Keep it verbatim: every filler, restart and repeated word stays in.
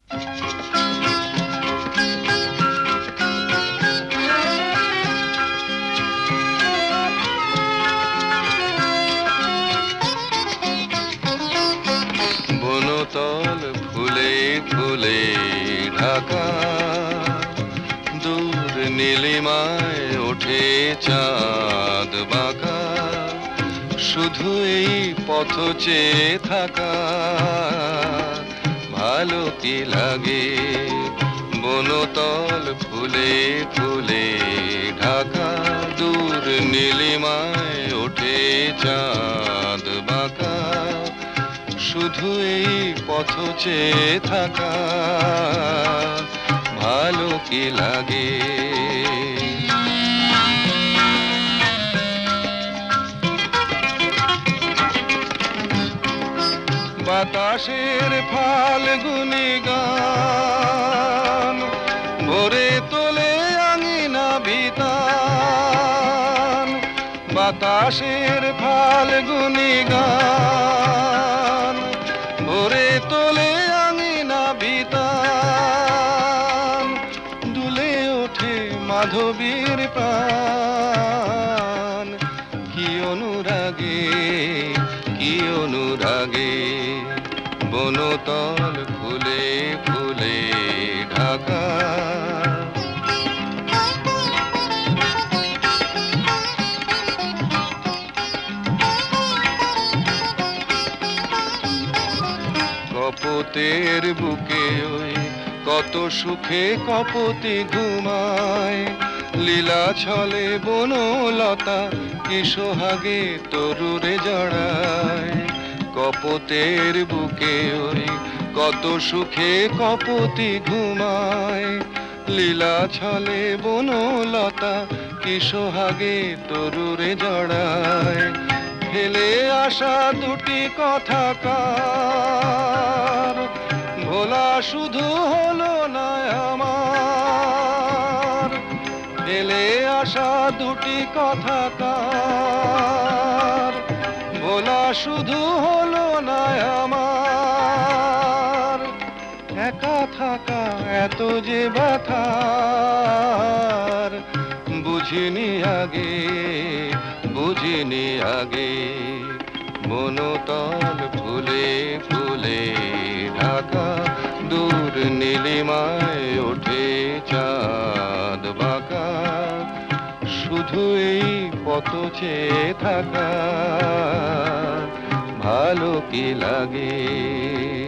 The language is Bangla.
বনতল ফুলে ফুলে ঢাকা, দূর নীলিমায় ওঠে চাঁদ বাঁকা, শুধু এই পথ চেয়ে থাকা ভালো কি লাগে। বনতল ফুলে ফুলে ঢাকা, দূর নীলিমায় ওঠে চাঁদ বাঁকা, শুধু এই পথ চেয়ে থাকা ভালো কি লাগে। বাতাসের ফাল্গুনি গান ভরে তোলে আঙিনা বিতান, বাতাসের ফাল্গুনি গান ভরে তোলে আঙিনা বিতান, দুলে ওঠে মাধবীর প্রাণ, কি অনুরাগে কি অনুরাগে। বনতল ফুলে ফুলে ঢাকা, কপোতের বুকে ওই কত সুখে কপতি ঘুমায়, লীলা ছলে বনলতা কি সোহাগে তরুরে জড়ায়। কপোতের বুকে ওই কত সুখে কপতি ঘুমায়, লীলা ছলে বনলতা কি সোহাগে তরুরে জড়ায়। ফেলে আসা দুটি কথা কার ভোলা শুধু হলো না আমার, ফেলে আসা দুটি কথা কার ভোলা শুধু হলো না আমার। একা থাকা এত যে ব্যথার বুঝিনি আগে বুঝিনি আগে। বনতল ফুলে ফুলে ঢাকা, দূর নীলিমায় ওঠে চাঁদ বাঁকা, শুধু এই পথ চেয়ে থাকা ভালো কি লাগে।